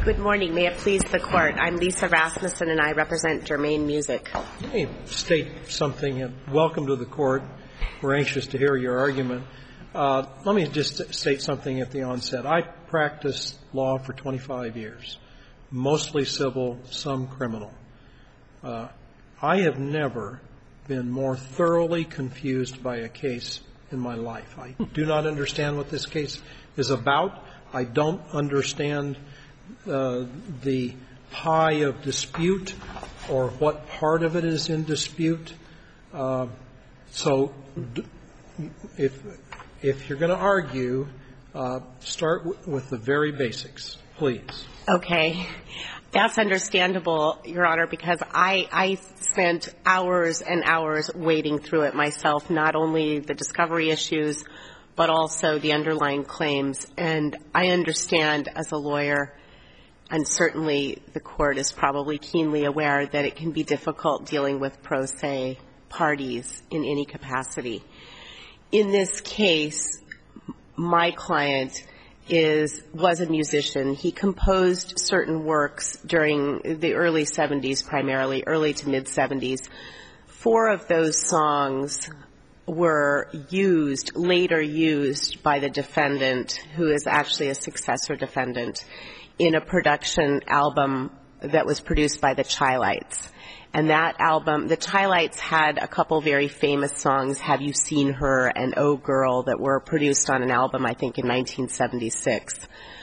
Good morning. May it please the Court. I'm Lisa Rasmussen, and I represent Germain Music. Let me state something. Welcome to the Court. We're anxious to hear your argument. Let me just state something at the onset. I practiced law for 25 years, mostly civil, some criminal. I have never been more thoroughly confused by a case in my life. I do not understand what this case is about. I don't understand the pie of dispute or what part of it is in dispute. So if you're going to argue, start with the very basics, please. Okay. That's understandable, Your Honor, because I spent hours and hours wading through it myself, not only the discovery issues, but also the underlying claims. And I understand as a lawyer, and certainly the Court is probably keenly aware, that it can be difficult dealing with pro se parties in any capacity. In this case, my client was a musician. He composed certain works during the early 70s, primarily, early to mid-70s. 4 of those songs were later used by the defendant, who is actually a successor defendant, in a production album that was produced by the Chi-Lites. And that album, the Chi-Lites had a couple very famous songs, Have You Seen Her and Oh Girl, that were produced on an album, I think, in 1976.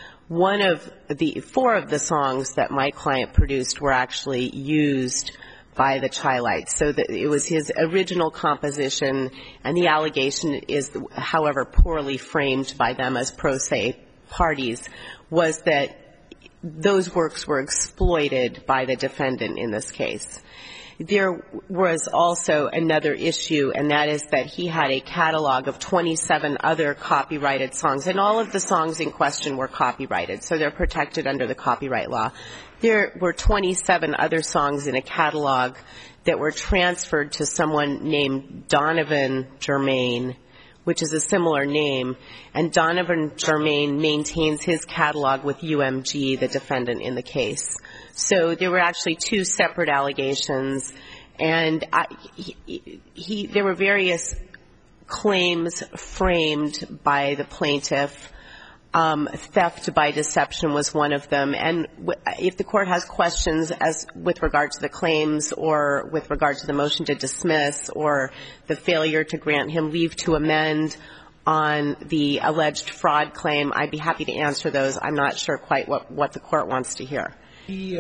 4 of the songs that my client produced were actually used by the Chi-Lites. So it was his original composition, and the allegation is, however poorly framed by them as pro se parties, was that those works were exploited by the defendant in this case. There was also another issue, and that is that he had a catalog of 27 other copyrighted songs, and all of the songs in question were copyrighted, so they're protected under the copyright law. There were 27 other songs in a catalog that were transferred to someone named Donovan Germain, which is a similar name, and Donovan Germain maintains his catalog with UMG, the defendant in the case. So there were actually 2 separate allegations, and there were various claims framed by the plaintiff. Theft by deception was one of them, and if the Court has questions with regard to the claims or with regard to the motion to dismiss or the failure to grant him leave to amend on the alleged fraud claim, I'd be happy to answer those. I'm not sure quite what the Court wants to hear. He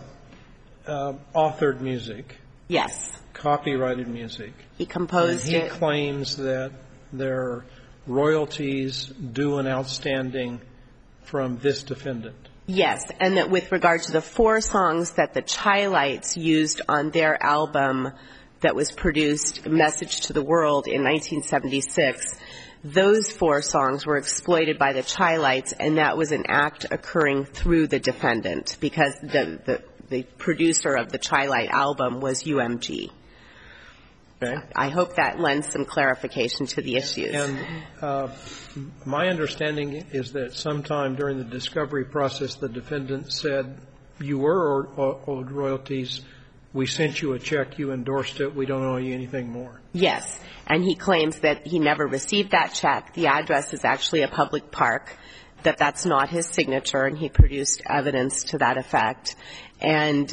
authored music. Yes. Copyrighted music. He composed it. And he claims that their royalties due and outstanding from this defendant. Yes, and that with regard to the 4 songs that the Chi-Lites used on their album that was produced, Message to the World, in 1976, those 4 songs were exploited by the Chi-Lites, and that was an act occurring through the defendant, because the producer of the Chi-Lite album was UMG. Okay. I hope that lends some clarification to the issues. And my understanding is that sometime during the discovery process, the defendant said, you were owed royalties, we sent you a check, you endorsed it, we don't owe you anything more. Yes, and he claims that he never received that check. The address is actually a public park, that's not his signature, and he produced evidence to that effect. And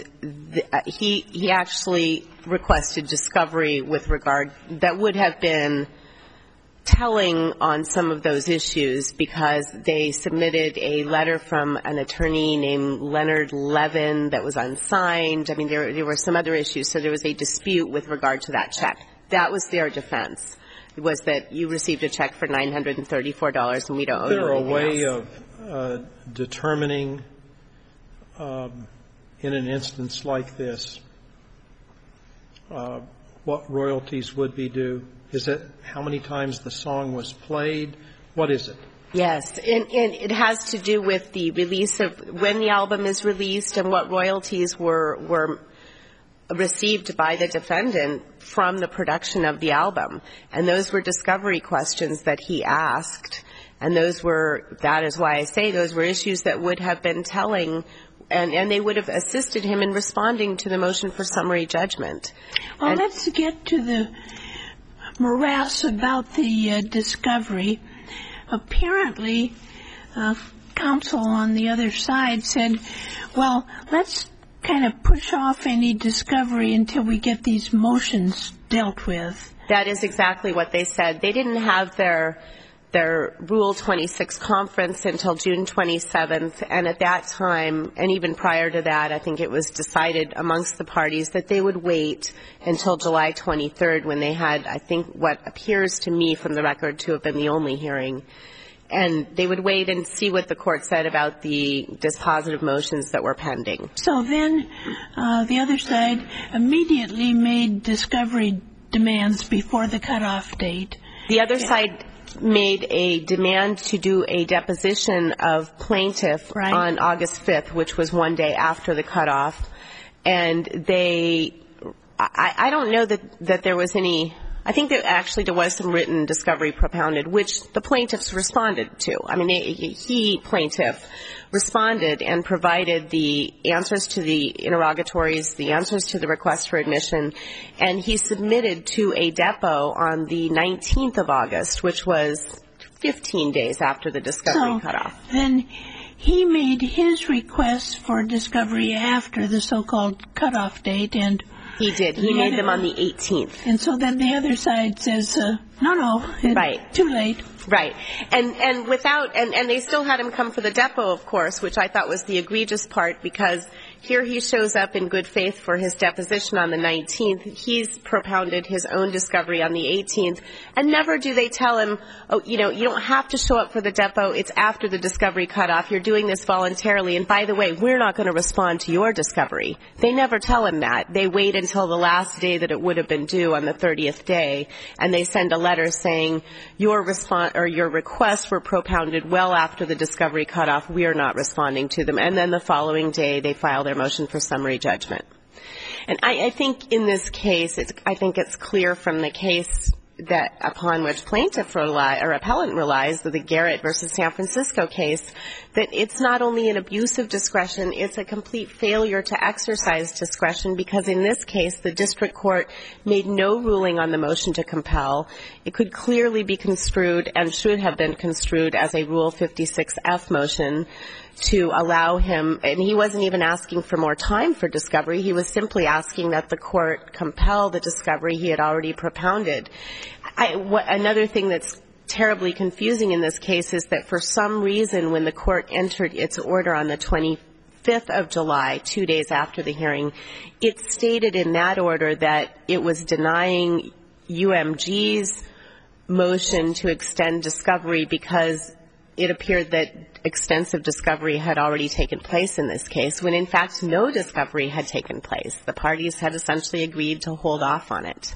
he actually requested discovery with regard that would have been telling on some of those issues, because they submitted a letter from an attorney named Leonard Levin that was unsigned. I mean, there were some other issues, so there was a dispute with regard to that check. That was their defense, was that you received a check for $934 and we don't owe you anything else. Is there a way of determining in an instance like this what royalties would be due? Is it how many times the song was played? What is it? Yes, and it has to do with the release of when the album is released and what royalties were received by the defendant from the production of the album. And those were discovery questions that he asked, and that is why I say those were issues that would have been telling and they would have assisted him in responding to the motion for summary judgment. Well, let's get to the morass about the discovery. Apparently, counsel on the other side said, well, let's kind of push off any discovery until we get these motions dealt with. That is exactly what they said. They didn't have their Rule 26 conference until June 27th, and at that time, and even prior to that, I think it was decided amongst the parties that they would wait until July 23rd when they had, I think, what appears to me from the record to have been the only hearing. And they would wait and see what the court said about the dispositive motions that were pending. So then the other side immediately made discovery demands before the cutoff date. The other side made a demand to do a deposition of plaintiff on August 5th, which was one day after the cutoff. And I don't know that there was any, I think that actually there was some written discovery propounded, which the plaintiffs responded to. I mean, plaintiff, responded and provided the answers to the interrogatories, the answers to the request for admission, and he submitted to a depot on the 19th of August, which was 15 days after the discovery cutoff. Then he made his requests for discovery after the so-called cutoff date, and he did. He made them on the 18th. And so then the other side says, no, it's too late. Right. And without, and they still had him come for the depot, of course, which I thought was the egregious part, because here he shows up in good faith for his deposition on the 19th. He's propounded his own discovery on the 18th, and never do they tell him, oh, you don't have to show up for the depot. It's after the discovery cutoff. You're doing this voluntarily. And by the way, we're not going to respond to your discovery. They never tell him that. They wait until the last day that it would have been due on the 30th day, and they send a letter saying your requests were propounded well after the discovery cutoff. We are not responding to them. And then the following day, they file their motion for summary judgment. And I think in this case, I think it's clear from the case that upon which plaintiff or appellant relies, the Garrett versus San Francisco case, that it's not only an abuse of discretion, it's a complete failure to exercise discretion, because in this case, the district court made no ruling on the motion to compel. It could clearly be construed and should have been construed as a Rule 56F motion to allow him, and he wasn't even asking for more time for discovery. He was simply asking that the court compel the discovery he had already propounded. Another thing that's terribly confusing in this case is that for some reason when the court entered its order on the 25th of July, 2 days after the hearing, it stated in that order that it was denying UMG's motion to extend discovery because it appeared that extensive discovery had already taken place in this case, when in fact no discovery had taken place. The parties had essentially agreed to hold off on it.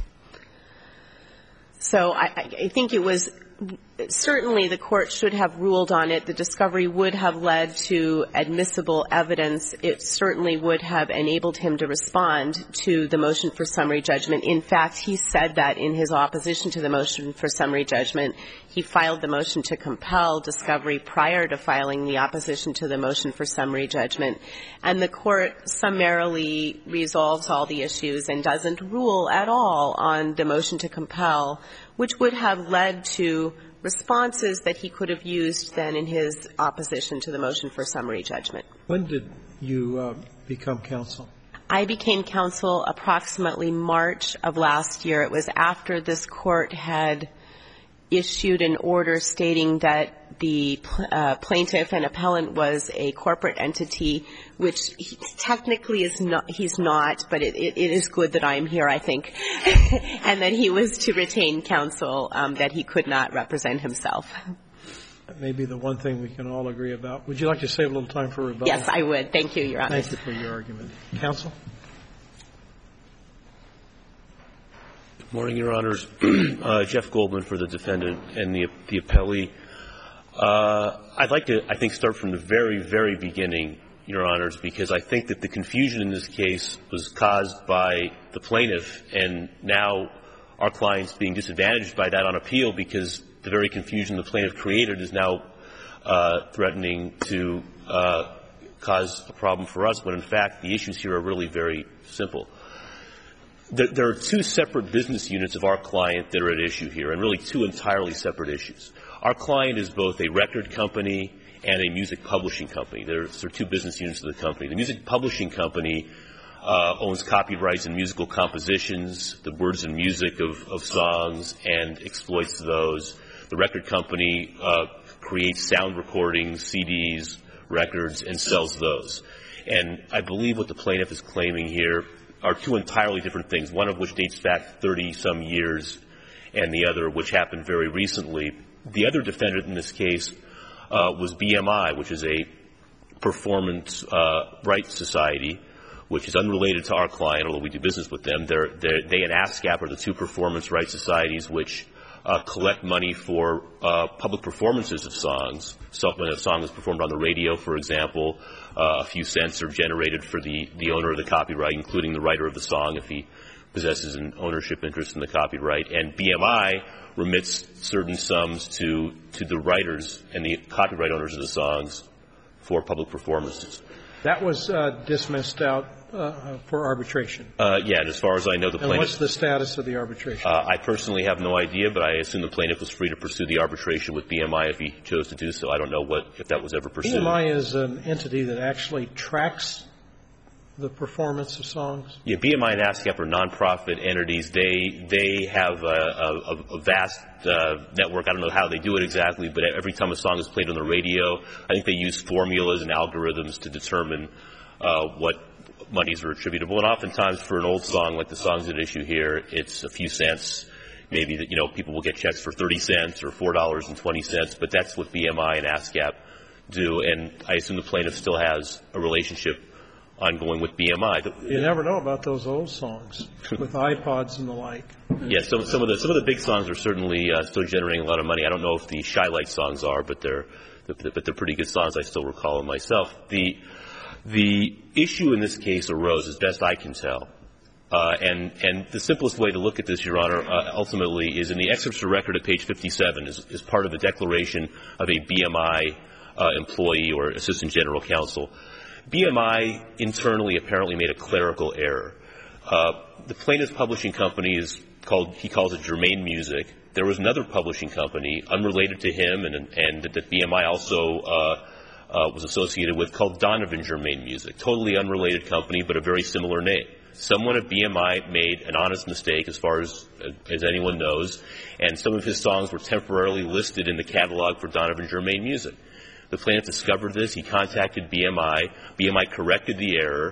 So I think it was certainly the court should have ruled on it. The discovery would have led to admissible evidence. It certainly would have enabled him to respond to the motion for summary judgment. In fact, he said that in his opposition to the motion for summary judgment. He filed the motion to compel discovery prior to filing the opposition to the motion for summary judgment. And the court summarily resolves all the issues and doesn't rule at all on the motion to compel, which would have led to responses that he could have used then in his opposition to the motion for summary judgment. When did you become counsel? I became counsel approximately March of last year. It was after this court had issued an order stating that the plaintiff and appellant was a corporate entity, which technically is not, he's not, but it is good that I am here, I think, and that he was to retain counsel, that he could not represent himself. That may be the one thing we can all agree about. Would you like to save a little time for rebuttal? Yes, I would. Thank you, Your Honor. Thank you for your argument. Counsel? Good morning, Your Honors. Jeff Goldman for the defendant and the appellee. I'd like to, I think, start from the very, very beginning, Your Honors, because I think that the confusion in this case was caused by the plaintiff, and now our client's being disadvantaged by that on appeal because the very confusion the plaintiff created is now threatening to cause a problem for us, when in fact the issues here are really very simple. There are two separate business units of our client that are at issue here, and really two entirely separate issues. Our client is both a record company and a music publishing company. There are two business units of the company. The music publishing company owns copyrights in musical compositions, the words and music of songs, and exploits those. The record company creates sound recordings, CDs, records, and sells those. And I believe what the plaintiff is claiming here are two entirely different things, one of which dates back 30-some years, and the other which happened very recently. The other defendant in this case was BMI, which is a performance rights society, which is unrelated to our client, although we do business with them. They and ASCAP are the two performance rights societies which collect money for public performances of songs. So when a song is performed on the radio, for example, a few cents are generated for the owner of the copyright, including the writer of the song if he possesses an ownership interest in the copyright. And BMI remits certain sums to the writers and the copyright owners of the songs for public performances. That was dismissed out for arbitration. Yeah, and as far as I know, the plaintiff... And what's the status of the arbitration? I personally have no idea, but I assume the plaintiff was free to pursue the arbitration with BMI if he chose to do so. I don't know if that was ever pursued. BMI is an entity that actually tracks the performance of songs? Yeah, BMI and ASCAP are nonprofit entities. They have a vast network. I don't know how they do it exactly, but every time a song is played on the radio, I think they use formulas and algorithms to determine what monies are attributable. And oftentimes for an old song like the songs at issue here, it's a few cents. Maybe that, people will get checks for 30 cents or $4.20, but that's what BMI and ASCAP do. And I assume the plaintiff still has a relationship ongoing with BMI. You never know about those old songs with iPods and the like. Yeah, some of the big songs are certainly still generating a lot of money. I don't know if the Shy Light songs are, but they're pretty good songs. I still recall them myself. The issue in this case arose, as best I can tell, and the simplest way to look at this, Your Honor, ultimately is in the excerpts of record at page 57 is part of the declaration of a BMI employee or assistant general counsel. BMI internally apparently made a clerical error. The plaintiff's publishing company he calls it Germain Music. There was another publishing company unrelated to him and that BMI also was associated with called Donovan Germain Music. Totally unrelated company, but a very similar name. Someone at BMI made an honest mistake as far as anyone knows, and some of his songs were temporarily listed in the catalog for Donovan Germain Music. The plaintiff discovered this. He contacted BMI. BMI corrected the error.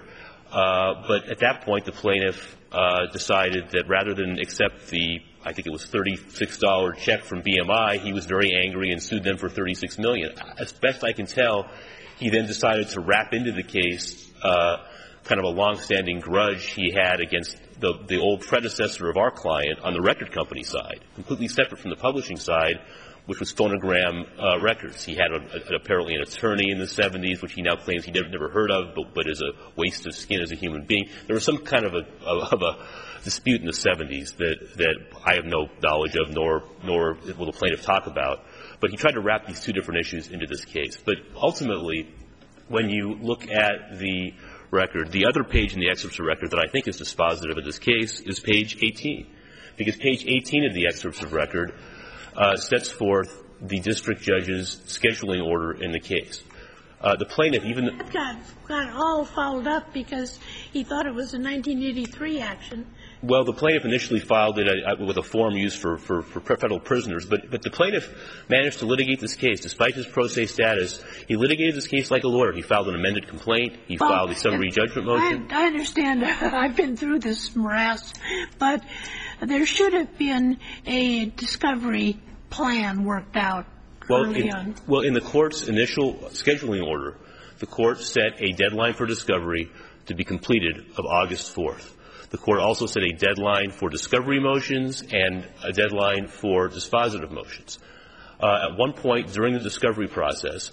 But at that point, the plaintiff decided that rather than accept I think it was $36 check from BMI, he was very angry and sued them for $36 million. As best I can tell, he then decided to wrap into the case kind of a long-standing grudge he had against the old predecessor of our client on the record company side, completely separate from the publishing side, which was Phonogram Records. He had apparently an attorney in the 70s, which he now claims he never heard of, but is a waste of skin as a human being. There was some kind of a dispute in the 70s that I have no knowledge of, nor will the plaintiff talk about. But he tried to wrap these two different issues into this case. But ultimately, when you look at the record, the other page in the excerpts of record that I think is dispositive of this case is page 18. Because page 18 of the excerpts of record sets forth the district judge's scheduling order in the case. The plaintiff even got all fouled up because he thought it was a 1983 action. Well, the plaintiff initially filed it with a form used for federal prisoners, but the plaintiff managed to litigate this case. Despite his pro se status, he litigated this case like a lawyer. He filed an amended complaint. He filed a summary judgment motion. I understand. I've been through this morass, but there should have been a discovery plan worked out early on. Well, in the court's initial scheduling order, the court set a deadline for discovery to be completed of August 4th. The court also set a deadline for discovery motions and a deadline for dispositive motions. At one point during the discovery process,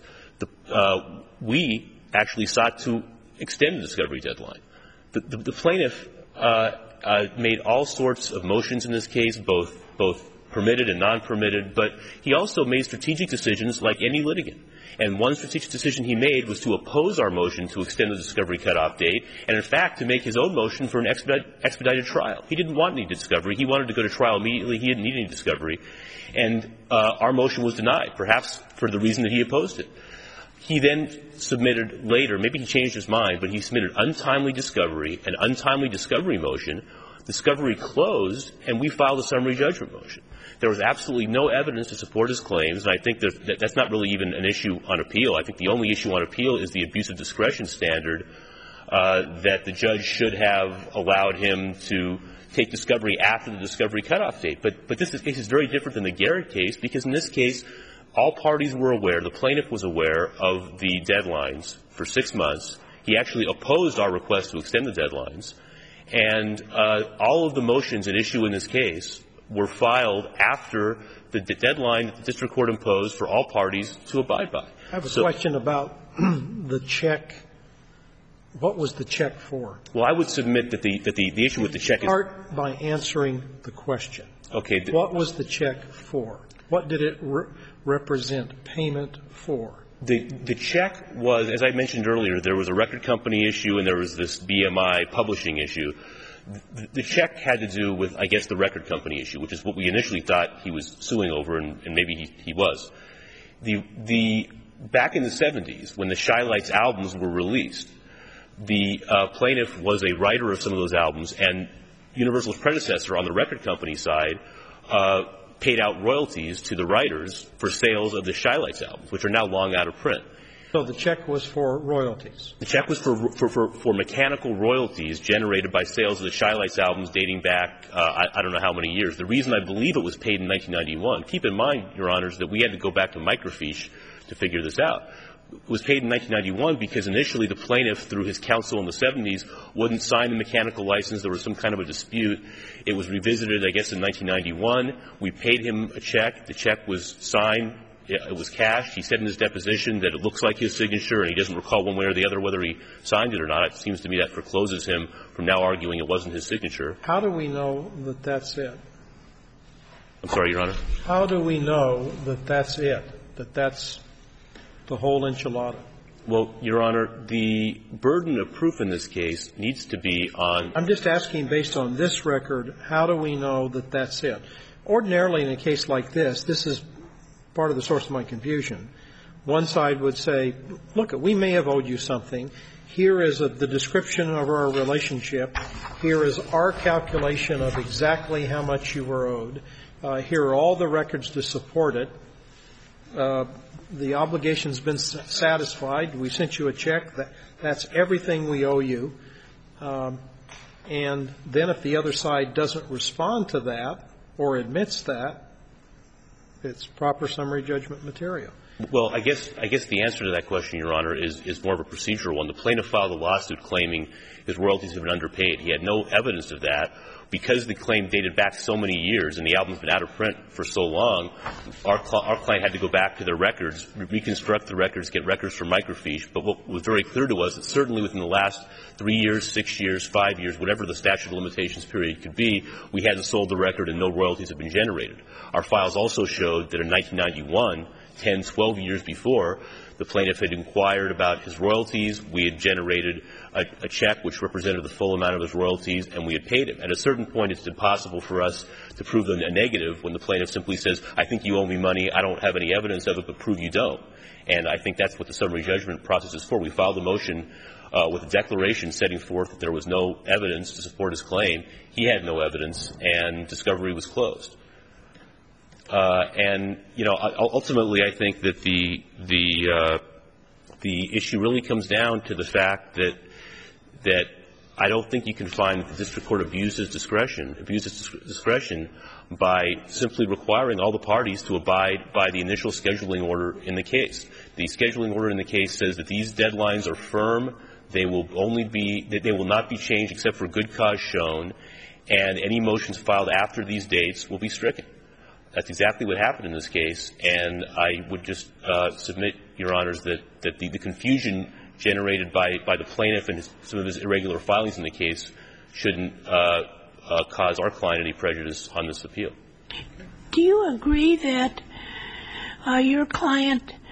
we actually sought to extend the discovery deadline. The plaintiff made all sorts of motions in this case, both permitted and non-permitted, but he also made strategic decisions like any litigant. And one strategic decision he made was to oppose our motion to extend the discovery cutoff date, and in fact to make his own motion for an expedited trial. He didn't want any discovery. He wanted to go to trial immediately. He didn't need any discovery. And our motion was denied, perhaps for the reason that he opposed it. He then submitted later, maybe he changed his mind, but he submitted an untimely discovery motion. Discovery closed, and we filed a summary judgment motion. There was absolutely no evidence to support his claims, and I think that's not really even an issue on appeal. I think the only issue on appeal is the abuse of discretion standard that the judge should have allowed him to take discovery after the discovery cutoff date. But this case is very different than the Garrett case, because in this case, all parties were aware, the plaintiff was aware of the deadlines for 6 months. He actually opposed our request to extend the deadlines. And all of the motions at issue in this case were filed after the deadline that the district court imposed for all parties to abide by. I have a question about the check. What was the check for? Well, I would submit that the issue with the check is... Start by answering the question. Okay. What was the check for? What did it represent payment for? The check was, as I mentioned earlier, there was a record company issue and there was this BMI publishing issue. The check had to do with, I guess, the record company issue, which is what we initially thought he was suing over, and maybe he was. Back in the 70s, when the Shy Lights albums were released, the plaintiff was a writer of some of those albums, and Universal's predecessor on the record company side paid out royalties to the writers for sales of the Shy Lights albums, which are now long out of print. So the check was for royalties? The check was for mechanical royalties generated by sales of the Shy Lights albums dating back I don't know how many years. The reason I believe it was paid in 1991, keep in mind, Your Honors, that we had to go back to microfiche to figure this out. It was paid in 1991 because initially the plaintiff, through his counsel in the 70s, wouldn't sign the mechanical license. There was some kind of a dispute. It was revisited, I guess, in 1991. We paid him a check. The check was signed. It was cashed. He said in his deposition that it looks like his signature, and he doesn't recall one way or the other whether he signed it or not. It seems to me that forecloses him from now arguing it wasn't his signature. How do we know that that's it? I'm sorry, Your Honor? How do we know that that's it, that that's the whole enchilada? Well, Your Honor, the burden of proof in this case needs to be on... I'm just asking, based on this record, how do we know that that's it? Ordinarily, in a case like this is part of the source of my confusion. One side would say, look, we may have owed you something. Here is the description of our relationship. Here is our calculation of exactly how much you were owed. Here are all the records to support it. The obligation's been satisfied. We sent you a check. That's everything we owe you. And then if the other side doesn't respond to that or admits that, it's proper summary judgment material. Well, I guess the answer to that question, Your Honor, is more of a procedural one. The plaintiff filed a lawsuit claiming his royalties have been underpaid. He had no evidence of that. Because the claim dated back so many years and the album's been out of print for so long, our client had to go back to their records, reconstruct the records, get records from microfiche. But what was very clear to us is certainly within the last 3 years, 6 years, 5 years, whatever the statute of limitations period could be, we hadn't sold the record and no royalties had been generated. Our files also showed that in 1991, 10, 12 years before, the plaintiff had inquired about his royalties. We had generated a check which represented the full amount of his royalties, and we had paid him. At a certain point, it's impossible for us to prove a negative when the plaintiff simply says, I think you owe me money, I don't have any evidence of it, but prove you don't. And I think that's what the summary judgment process is for. We filed a motion with a declaration setting forth that there was no evidence to support his claim. He had no evidence, and discovery was closed. And, you know, ultimately I think that the issue really comes down to the fact that I don't think you can find that the district court abuses discretion by simply requiring all the parties to abide by the initial scheduling order in the case. The scheduling order in the case says that these deadlines are firm, they will not be changed except for good cause shown, and any motions filed after these dates will be stricken. That's exactly what happened in this case, and I would just submit, Your Honors, that the confusion generated by the plaintiff and some of his irregular filings in the case shouldn't cause our client any prejudice on this appeal. Do you agree that your client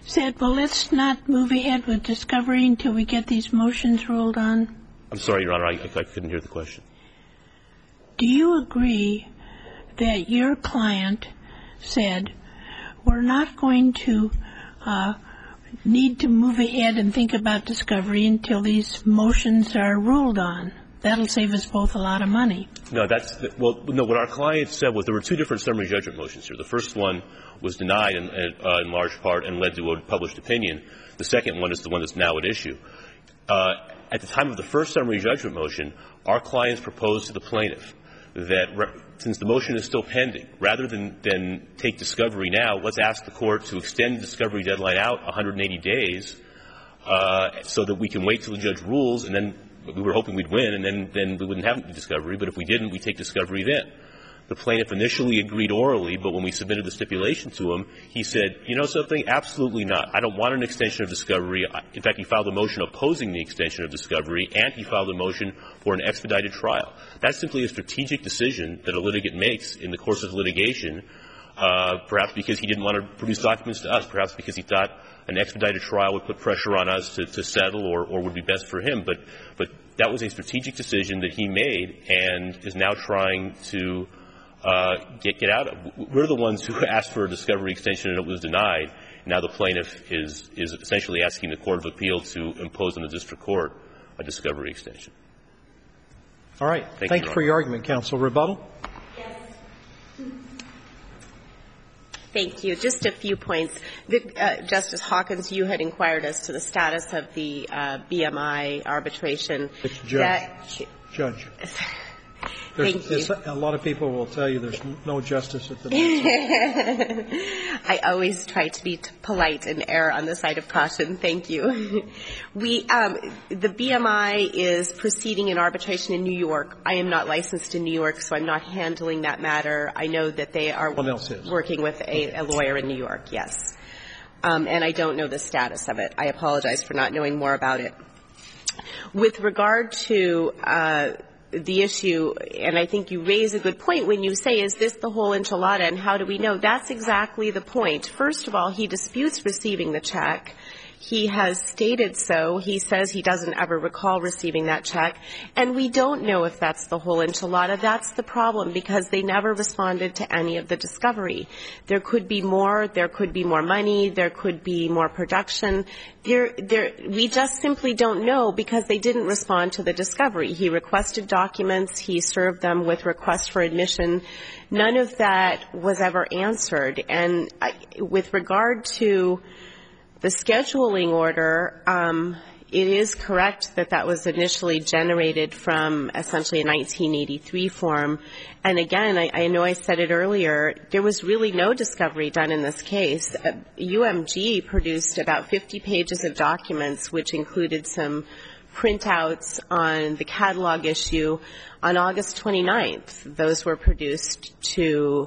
said, well, let's not move ahead with discovery until we get these motions ruled on? I'm sorry, Your Honor, I couldn't hear the question. Do you agree that your client said, we're not going to need to move ahead and think about discovery until these motions are ruled on? That'll save us both a lot of money. No, what our client said was there were two different summary judgment motions here. The first one was denied in large part and led to a published opinion. The second one is the one that's now at issue. At the time of the first summary judgment motion, our clients proposed to the plaintiff that since the motion is still pending, rather than take discovery now, let's ask the court to extend the discovery deadline out 180 days so that we can wait till the judge rules, and then we were hoping we'd win, and then we wouldn't have discovery. But if we didn't, we'd take discovery then. The plaintiff initially agreed orally, but when we submitted the stipulation to him, he said, you know something, absolutely not. I don't want an extension of discovery. In fact, he filed a motion opposing the extension of discovery, and he filed a motion for an expedited trial. That's simply a strategic decision that a litigant makes in the course of litigation, perhaps because he didn't want to produce documents to us, perhaps because he thought an expedited trial would put pressure on us to settle or would be best for him. But that was a strategic decision that he made and is now trying to get out of. We're the ones who asked for a discovery extension and it was denied. Now the plaintiff is essentially asking the Court of Appeal to impose on the district court a discovery extension. All right. Thank you for your argument, counsel. Rebuttal? Yes. Thank you. Just a few points. Justice Hawkins, you had inquired as to the status of the BMI arbitration. It's Judge. Thank you. A lot of people will tell you there's no justice at the moment. I always try to be polite and err on the side of caution. Thank you. The BMI is proceeding in arbitration in New York. I am not licensed in New York, so I'm not handling that matter. I know that they are working with a lawyer in New York, yes. And I don't know the status of it. I apologize for not knowing more about it. With regard to the issue, and I think you raise a good point when you say, is this the whole enchilada and how do we know? That's exactly the point. First of all, he disputes receiving the check. He has stated so. He says he doesn't ever recall receiving that check. And we don't know if that's the whole enchilada. That's the problem because they never responded to any of the discovery. There could be more. There could be more money. There could be more production. We just simply don't know because they didn't respond to the discovery. He requested documents. He served them with requests for admission. None of that was ever answered. And with regard to the scheduling order, it is correct that that was initially generated from essentially a 1983 form. And again, I know I said it earlier, there was really no discovery done in this case. UMG produced about 50 pages of documents, which included some printouts on the catalog issue on August 29th. Those were produced to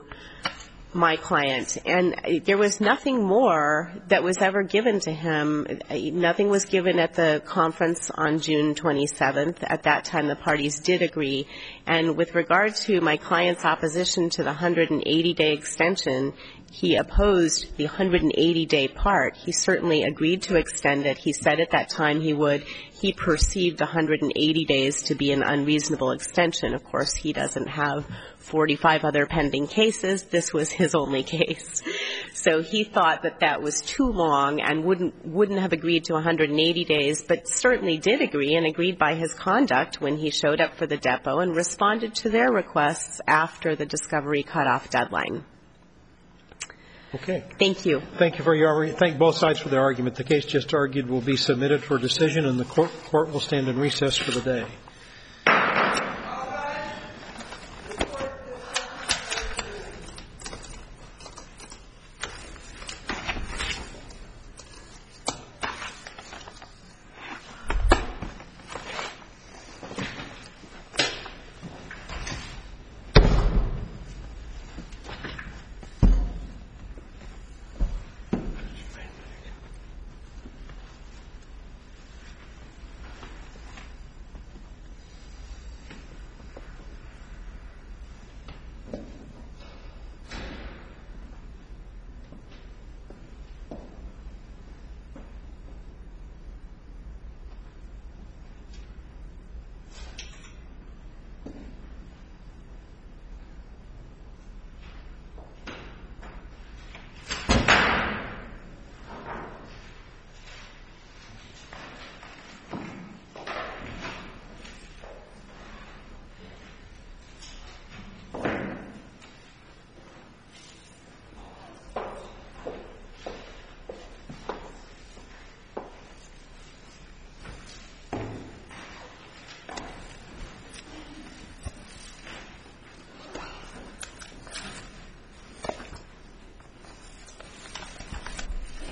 my client. And there was nothing more that was ever given to him. Nothing was given at the conference on June 27th. At that time, the parties did agree. And with regard to my client's opposition to the 180-day extension, he opposed the 180-day part. He certainly agreed to extend it. He said at that time he would. He perceived 180 days to be an unreasonable extension. Of course, he doesn't have 45 other pending cases. This was his only case. So he thought that that was too long and wouldn't have agreed to 180 days, but certainly did agree and agreed by his conduct when he showed up for the depot and responded to their requests after the discovery cutoff deadline. Okay. Thank you. Thank you for your argument. Thank both sides for their argument. The case just argued will be submitted for decision, and the court will stand in recess for the day.